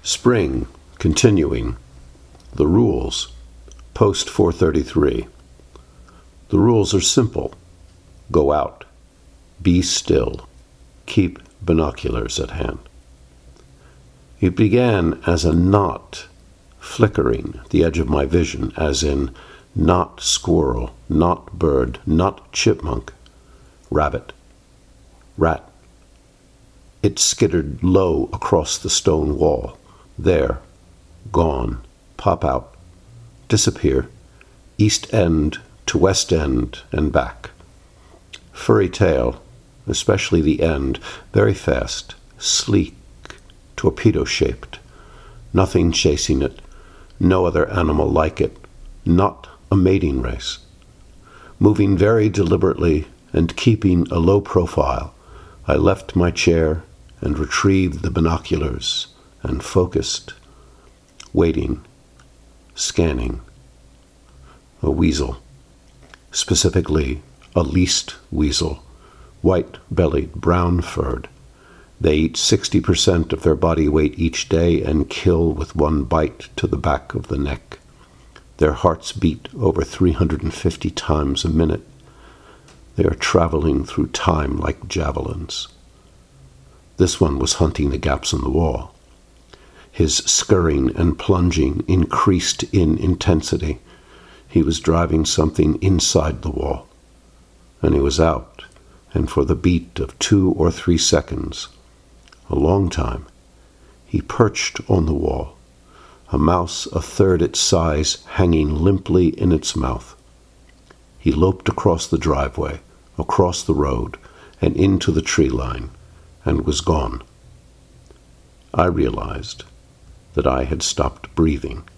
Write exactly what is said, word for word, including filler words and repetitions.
Spring, continuing. The rules. Post four thirty-three. The rules are simple. Go out. Be still. Keep binoculars at hand. It began as a knot flickering at the edge of my vision, as in not squirrel, not bird, not chipmunk, rabbit, rat. It skittered low across the stone wall. There, gone, pop out, disappear, east end to west end and back. Furry tail, especially the end, very fast, sleek, torpedo-shaped. Nothing chasing it, no other animal like it, not a mating race. Moving very deliberately and keeping a low profile, I left my chair and retrieved the binoculars and focused, waiting, scanning. A weasel, specifically a least weasel, white-bellied, brown-furred. They eat sixty percent of their body weight each day and kill with one bite to the back of the neck. Their hearts beat over three hundred fifty times a minute. They are traveling through time like javelins. This one was hunting the gaps in the wall. His scurrying and plunging increased in intensity. He was driving something inside the wall. And he was out, and for the beat of two or three seconds, a long time, he perched on the wall, a mouse a third its size hanging limply in its mouth. He loped across the driveway, across the road, and into the tree line, and was gone. I realized that I had stopped breathing.